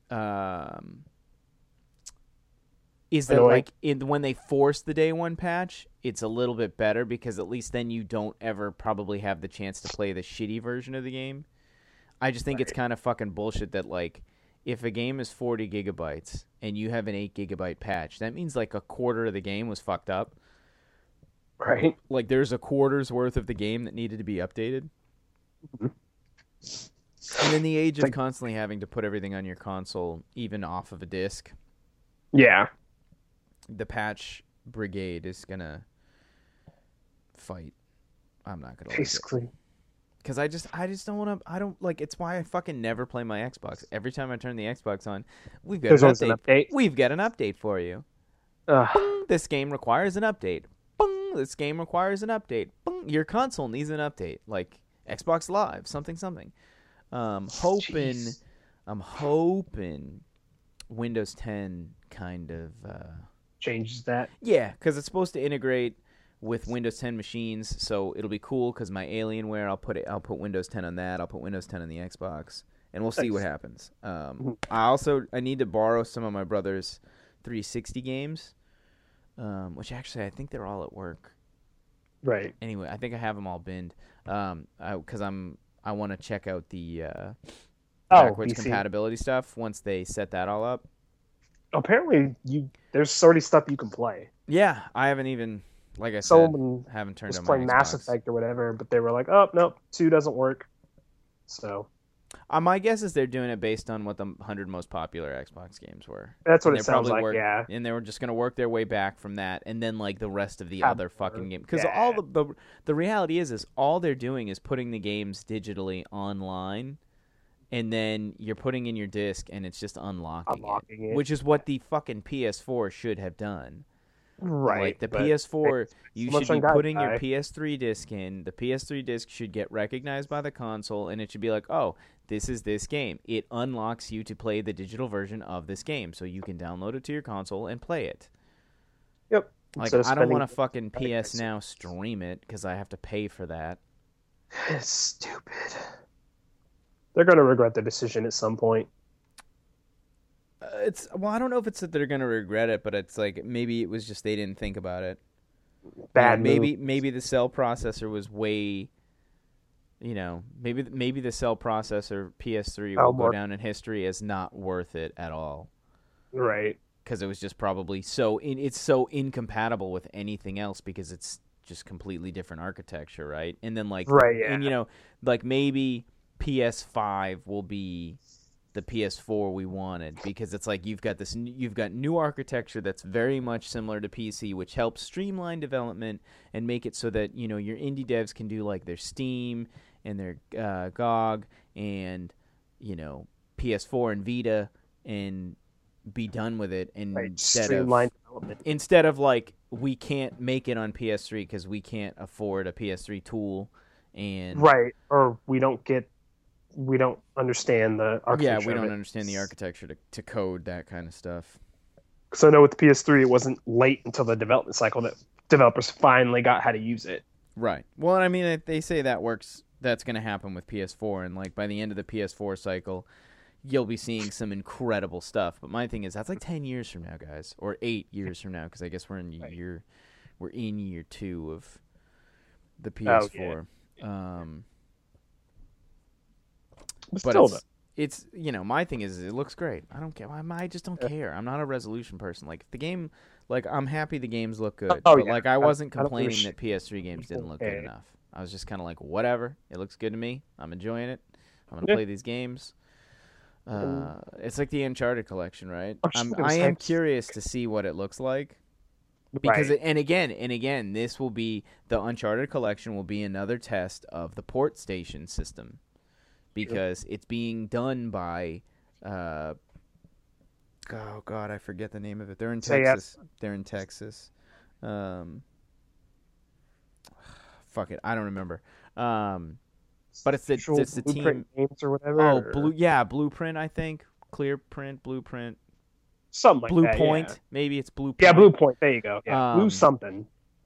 that, like, when they force the day one patch, it's a little bit better because at least then you don't ever probably have the chance to play the shitty version of the game. I just think it's kind of fucking bullshit that, like, if a game is 40 gigabytes and you have an 8 gigabyte patch, that means like a quarter of the game was fucked up. Right. Like, there's a quarter's worth of the game that needed to be updated. Mm-hmm. And in the age of constantly having to put everything on your console, even off of a disc. Yeah. The patch brigade is gonna fight. I'm not gonna basically, because I just don't want to. I don't like. It's why I fucking never play my Xbox. Every time I turn the Xbox on, we've got an update. We've got an update for you. Boom, this game requires an update. Boom, this game requires an update. Boom, your console needs an update. Like Xbox Live, something. I'm hoping Windows 10 kind of changes that. Yeah, because it's supposed to integrate with Windows 10 machines, so it'll be cool. Because my Alienware, I'll put Windows 10 on that. I'll put Windows 10 on the Xbox, and we'll see what happens. I need to borrow some of my brother's 360 games, which actually I think they're all at work. Right. Anyway, I think I have them all binned. Because I want to check out the backwards compatibility stuff once they set that all up. Apparently, there's already stuff you can play. Yeah, I haven't even, like I Someone said, haven't turned on my Xbox. Playing Mass Effect or whatever, but they were like, "Oh nope, 2 doesn't work." So, my guess is they're doing it based on what the 100 most popular Xbox games were. That's what it sounds like. Yeah, and they were just gonna work their way back from that, and then like the rest of the other fucking games. Because all the reality is all they're doing is putting the games digitally online. And then you're putting in your disc, and it's just unlocking it, which is what the fucking PS4 should have done. Right. Like the PS4, you should be putting your PS3 disc in. The PS3 disc should get recognized by the console, and it should be like, oh, this is this game. It unlocks you to play the digital version of this game, so you can download it to your console and play it. Yep. Like, I don't want to fucking PS Now stream it because I have to pay for that. It's stupid. They're going to regret the decision at some point. I don't know if it's that they're going to regret it, but it's like maybe it was just they didn't think about it. Bad move. Maybe the cell processor was way maybe the cell processor PS3 Oh, will go more down in history as not worth it at all. right. Because it was just probably it's so incompatible with anything else because it's just completely different architecture, right? And then Right, yeah. and like maybe PS5 will be the PS4 we wanted because it's like you've got new architecture that's very much similar to PC, which helps streamline development and make it so that your indie devs can do like their Steam and their GOG and PS4 and Vita and be done with it, and Right. Streamlined development. instead of like we can't make it on PS3 because we can't afford a PS3 tool, and Right. Or we don't understand the architecture. we of don't it. understand the architecture to code that kind of stuff. Because I know with the PS3, it wasn't late until the development cycle that developers finally got how to use it. Right. Well, I mean, they say that's going to happen with PS4, and like by the end of the PS4 cycle, you'll be seeing some incredible stuff. But my thing is, that's like 10 years from now, guys, or 8 years from now, because I guess we're in year 2 of the PS4. But But still, it's my thing is it looks great. I don't care. I just don't care. I'm not a resolution person. Like if the game, like I'm happy the games look good. Oh, but yeah. like I wasn't I don't give a complaining that PS3 games didn't look good Okay. enough. I was just kind of like whatever. It looks good to me. I'm enjoying it. I'm gonna Yeah. play these games. It's like the Uncharted collection, right? I was just gonna I say- am curious to see what it looks like. Because right. and again, this will be the Uncharted collection will be another test of the port station system, because it's being done by, oh God, I forget the name of it. They're in Say Texas. yes. They're in Texas. Fuck it, I don't remember. But it's the team. Blueprint Games or whatever. Oh, or Blueprint, I think. Clearprint, Blueprint. something like Blue that. Point, Yeah. maybe it's Blue Point. Yeah, Blue Point. There you go. Yeah, Blue Um, something.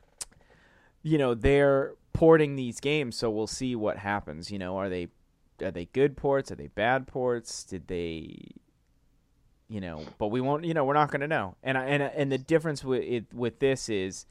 They're porting these games, so we'll see what happens. Are they good ports? Are they bad ports? Did they, But we won't. We're not going to know. And the difference with this is,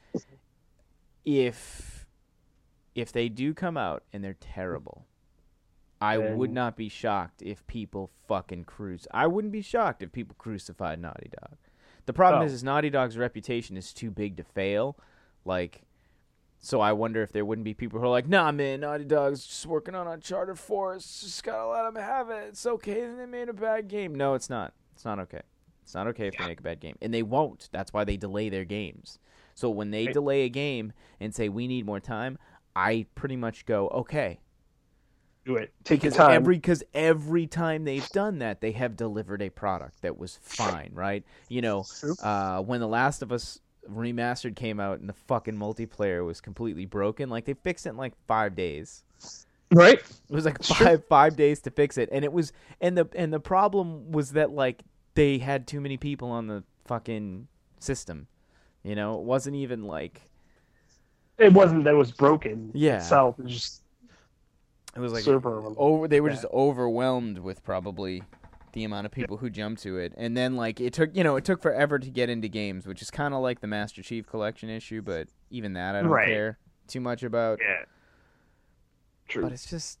if they do come out and they're terrible, I would not be shocked if people fucking I wouldn't be shocked if people crucified Naughty Dog. The problem is Naughty Dog's reputation is too big to fail. So I wonder if there wouldn't be people who are like, nah, man, Naughty Dog's just working on Uncharted 4. It's just gotta let them have it. It's okay that they made a bad game. No, it's not. It's not okay. It's not okay if they make a bad game. And they won't. That's why they delay their games. So when they delay a game and say, we need more time, I pretty much go, okay. Do it. Take your time. Because every time they've done that, they have delivered a product that was fine, right? When The Last of Us Remastered came out and the fucking multiplayer was completely broken, like they fixed it in like 5 days. Right. It was like five days to fix it, and it was and the problem was that like they had too many people on the fucking system. It wasn't even like It wasn't that it was broken. Yeah. Itself. It was like server. They were just overwhelmed with probably the amount of people who jumped to it, and then like it took forever to get into games, which is kind of like the Master Chief Collection issue, but even that I don't care too much about. Yeah. True. But it's just,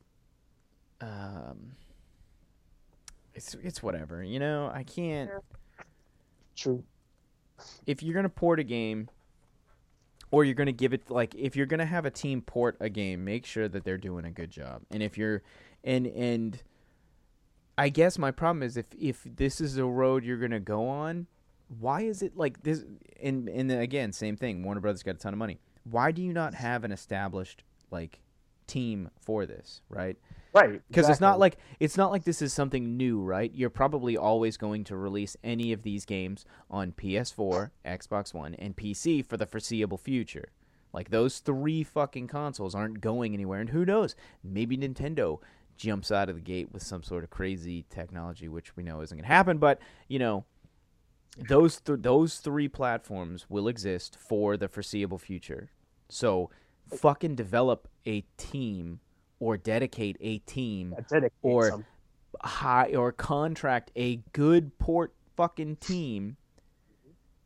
it's whatever. I can't. True. If you're gonna port a game, or you're gonna give it if you're gonna have a team port a game, make sure that they're doing a good job. And if you're, and I guess my problem is if this is a road you're gonna go on, why is it like this? And again, same thing. Warner Brothers got a ton of money. Why do you not have an established team for this, right? Right. Because it's not like this is something new, right? You're probably always going to release any of these games on PS4, Xbox One, and PC for the foreseeable future. Like those 3 fucking consoles aren't going anywhere, and who knows? Maybe Nintendo jumps out of the gate with some sort of crazy technology, which we know isn't going to happen. But those 3 platforms will exist for the foreseeable future. So fucking develop a team, or dedicate a team, or contract a good port fucking team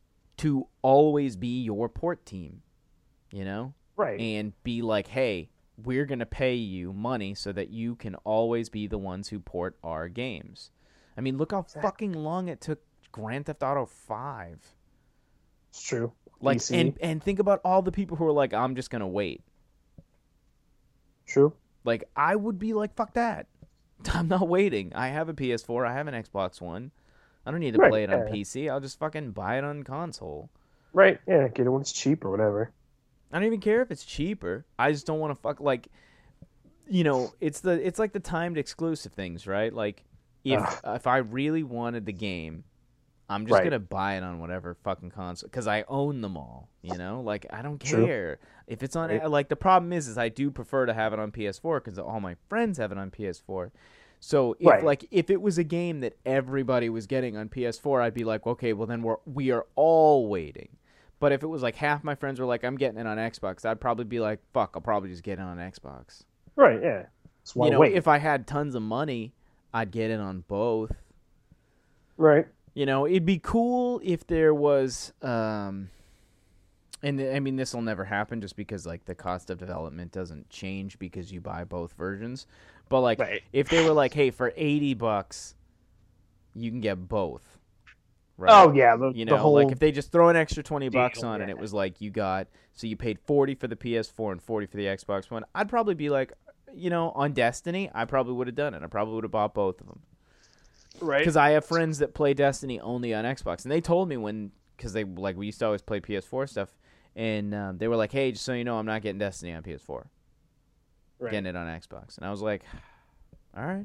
to always be your port team, right? And be like, hey, we're going to pay you money so that you can always be the ones who port our games. I mean, look how fucking long it took Grand Theft Auto 5. It's true. Like, PC. and think about all the people who are like, I'm just going to wait. True. Like, I would be like, fuck that. I'm not waiting. I have a PS4. I have an Xbox One. I don't need to play it on PC. I'll just fucking buy it on console. Right, yeah, get it when it's cheap or whatever. I don't even care if it's cheaper. I just don't want to fuck, like, you know, it's like the timed exclusive things, right? Like, if I really wanted the game, I'm just going to buy it on whatever fucking console, because I own them all, you know? Like, I don't care. True. If it's on, like, the problem is I do prefer to have it on PS4, because all my friends have it on PS4. So if it was a game that everybody was getting on PS4, I'd be like, okay, well then we are all waiting. But if it was like half my friends were like, I'm getting it on Xbox, I'd probably be like, fuck, I'll probably just get it on Xbox. Right, yeah. You know, if I had tons of money, I'd get it on both. Right. You know, it'd be cool if there was, and I mean, this will never happen just because, like, the cost of development doesn't change because you buy both versions. But, like, if they were like, hey, for $80, you can get both. Right? Oh, yeah. The whole like, if they just throw an extra $20 on and it was like, so you paid $40 for the PS4 and $40 for the Xbox One, I'd probably be like, you know, on Destiny, I probably would have done it. I probably would have bought both of them. Right. Because I have friends that play Destiny only on Xbox. And they told me because they, like, we used to always play PS4 stuff. And they were like, hey, just so you know, I'm not getting Destiny on PS4. Right. Getting it on Xbox. And I was like, all right.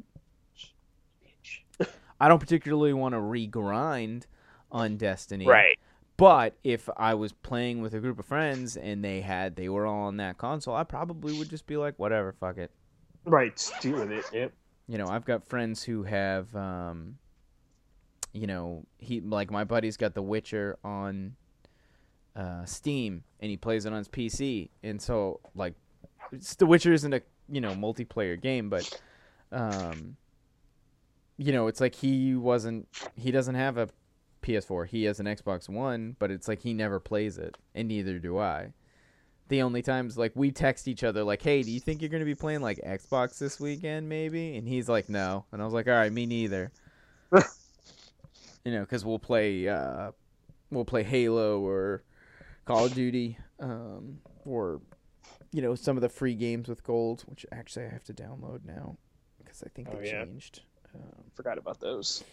I don't particularly want to regrind on Destiny. Right. But if I was playing with a group of friends and they were all on that console, I probably would just be like, whatever, fuck it. Right. Deal with it. Yep. You know, I've got friends who have, you know, like my buddy's got The Witcher on Steam, and he plays it on his PC, and so, like, The Witcher isn't a, you know, multiplayer game, but you know, it's like he doesn't have a PS4, he has an Xbox One, but it's like he never plays it, and neither do I. The only times, like, we text each other, like, hey, do you think you're going to be playing, like, Xbox this weekend, maybe? And he's like, no. And I was like, all right, me neither. You know, because we'll play Halo or Call of Duty, or, you know, some of the free games with gold, which actually I have to download now because I think they changed. Forgot about those.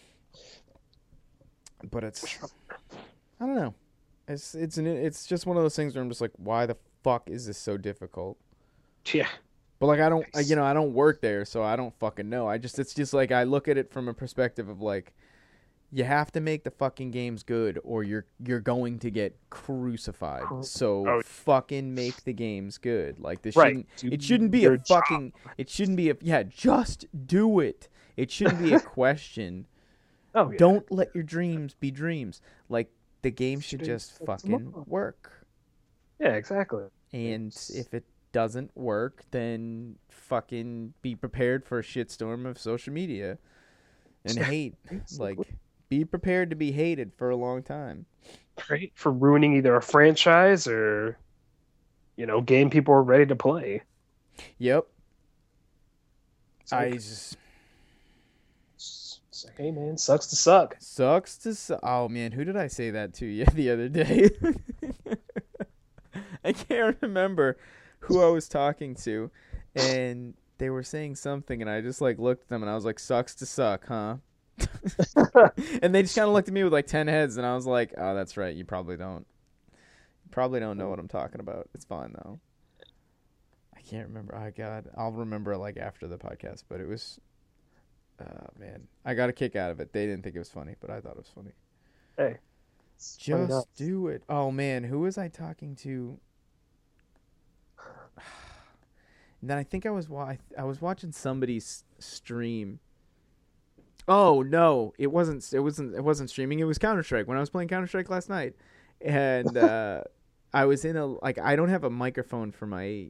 But it's, I don't know. It's just one of those things where I'm just like, why the fuck is this so difficult? Yeah. But, like, I don't work there, so I don't fucking know. It's just like, I look at it from a perspective of, like, you have to make the fucking games good or you're going to get crucified. So fucking make the games good. Like, this shouldn't be a fucking, it shouldn't be just do it. It shouldn't be a question. Oh, yeah. Don't let your dreams be dreams. Like, the game should just fucking work. Yeah, exactly. And if it doesn't work, then fucking be prepared for a shitstorm of social media and hate. Like, be prepared to be hated for a long time. Right? For ruining either a franchise or, you know, game people are ready to play. Yep. It's like, hey, man, sucks to suck. Sucks to suck. Oh, man, who did I say that to the other day? I can't remember who I was talking to, and they were saying something, and I just, like, looked at them, and I was like, sucks to suck, huh? And they just kind of looked at me with, like, 10 heads, and I was like, oh, that's right, you probably don't. You probably don't know what I'm talking about. It's fine, though. I can't remember. Oh, God. I'll remember, like, after the podcast, but it was... man, I got a kick out of it. They didn't think it was funny, but I thought it was funny. Hey. Just do it. Oh, man, who was I talking to? And then I think I was watching somebody's stream. Oh no, it wasn't streaming. It was Counter-Strike when I was playing Counter-Strike last night, and I was in I don't have a microphone for my.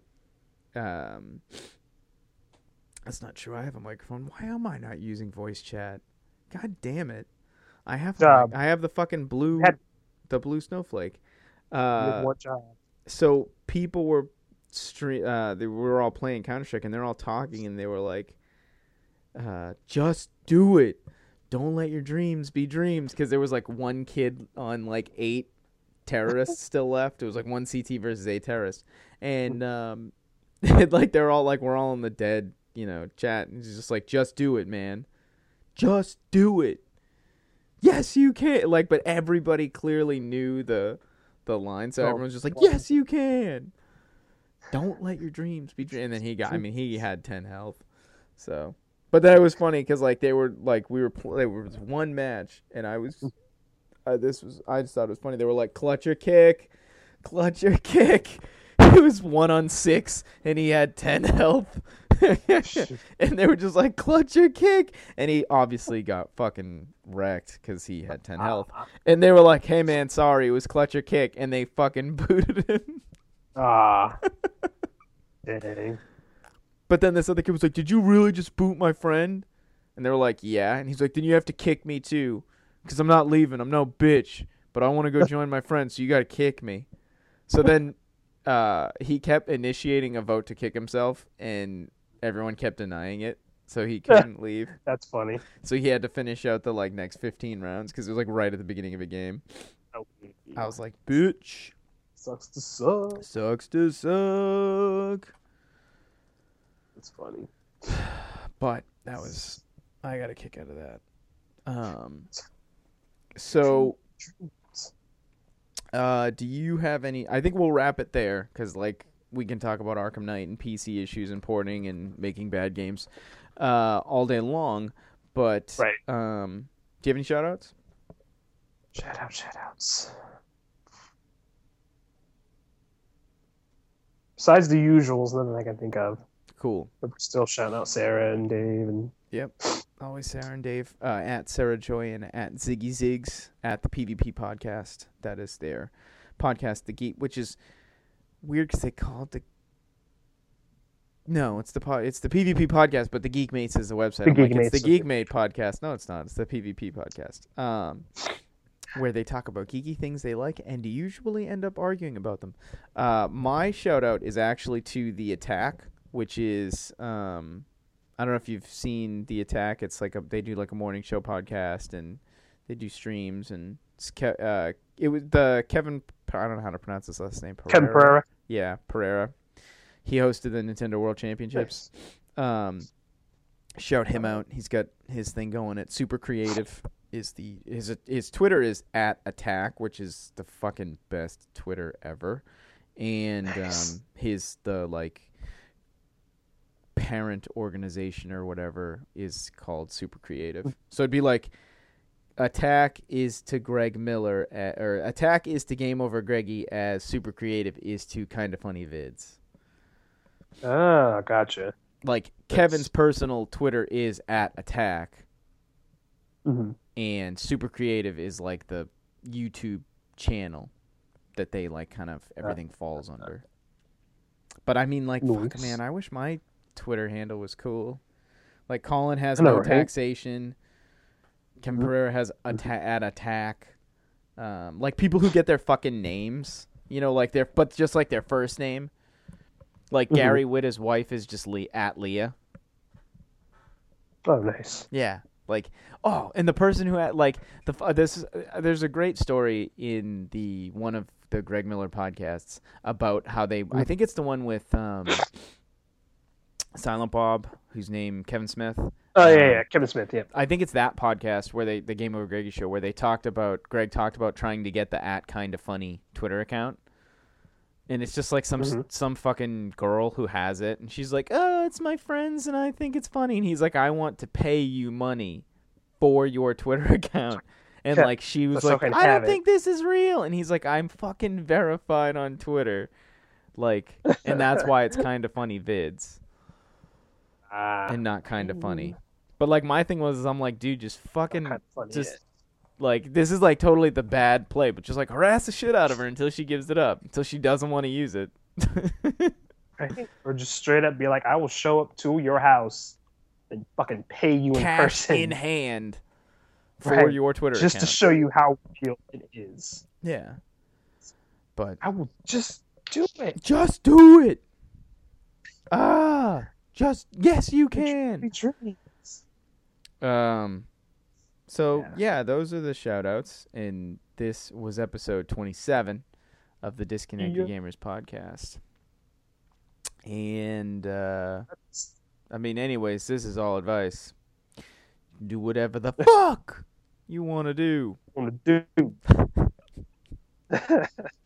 That's not true. I have a microphone. Why am I not using voice chat? God damn it! I have the fucking blue, the blue snowflake. One job. So people were they were all playing Counter-Strike, and they're all talking, and they were like, just do it. Don't let your dreams be dreams. Because there was like one kid on like 8 terrorists still left. It was like 1 CT versus 8 terrorists. And like they're all like, we're all in the dead, chat. And he's just like, just do it, man. Just do it. Yes, you can. Like, but everybody clearly knew the line. So everyone's just like, yes, you can. Don't let your dreams be dreams. And then he had 10 health. So. But that was funny because like they were like there was one match and I just thought it was funny. They were like clutch your kick. It was 1-on-6 and he had 10 health, and they were just like clutch your kick, and he obviously got fucking wrecked because he had 10 health, and they were like, hey man, sorry, it was clutch your kick, and they fucking booted him. Dang. But then this other kid was like, did you really just boot my friend? And they were like, yeah. And he's like, then you have to kick me too. Because I'm not leaving. I'm no bitch. But I want to go join my friends, so you got to kick me. So then he kept initiating a vote to kick himself, and everyone kept denying it. So he couldn't leave. That's funny. So he had to finish out the like next 15 rounds because it was like right at the beginning of a game. I was like, bitch. Sucks to suck. Sucks to suck. It's funny. But I got a kick out of that. So, do you have any? I think we'll wrap it there because, like, we can talk about Arkham Knight and PC issues and porting and making bad games all day long. But right. Do you have any shout-outs? Shout-outs. Besides the usuals, nothing I can think of. Cool. But still shout out Sarah and Dave and. Yep. Always Sarah and Dave. At Sarah Joy and at Ziggy Ziggs at the PvP podcast. That is their podcast, The Geek, which is weird because they call it the. No, it's the PvP podcast, but the Geekmates is the website. It's the Geekmate podcast. No, it's not. It's the PvP podcast. Where they talk about geeky things they like and usually end up arguing about them. My shout out is actually to The Attack, which is I don't know if you've seen The Attack. It's like they do like a morning show podcast and they do streams, and it was the Kevin. I don't know how to pronounce his last name. Kevin Pereira. Yeah, Pereira. He hosted the Nintendo World Championships. Nice. Shout him out. He's got his thing going at Super Creative. His Twitter is at Attack, which is the fucking best Twitter ever, and Nice. The like parent organization or whatever is called Super Creative. So it'd be like Attack is to Greg Miller, or Attack is to Game Over Greggy as Super Creative is to Kinda Funny Vids. Ah, gotcha. Like Kevin's personal Twitter is at Attack. Mm-hmm. And Super Creative is like the YouTube channel that they like kind of everything falls under. But I mean, like, nice. fuck, man, I wish my Twitter handle was cool. Like, Colin has I know, no right? taxation. Kevin Pereira has at Attack. Like, people who get their fucking names, like but just like their first name. Like, Gary Whitta's wife is just at Leah. Oh, nice. Yeah. Like, and the person who had like there's a great story in one of the Greg Miller podcasts about how they. I think it's the one with Silent Bob, whose name Kevin Smith. Oh yeah, Kevin Smith. Yeah. I think it's that podcast where the Game Over Greggy show where Greg talked about trying to get the @Kinda Funny Twitter account. And it's just like some fucking girl who has it, and she's like, "Oh, it's my friends, and I think it's funny." And he's like, "I want to pay you money for your Twitter account." And like she was like, "I don't think this is real." And he's like, "I'm fucking verified on Twitter." Like, and that's why it's Kinda Funny Vids, and not Kinda Funny. But like my thing was, I'm like, dude, just fucking like, this is like totally the bad play, but just like harass the shit out of her until she gives it up, until she doesn't want to use it. Right? Or just straight up be like, I will show up to your house and fucking pay you in Cash person. in hand for your Twitter just account. to show you how real it is. Yeah. But I will just do it. Just do it. Just yes, you can. So yeah, those are the shout outs, and this was episode 27 of the Disconnected Gamers podcast. And I mean, anyways, this is all advice. Do whatever the fuck you want to do.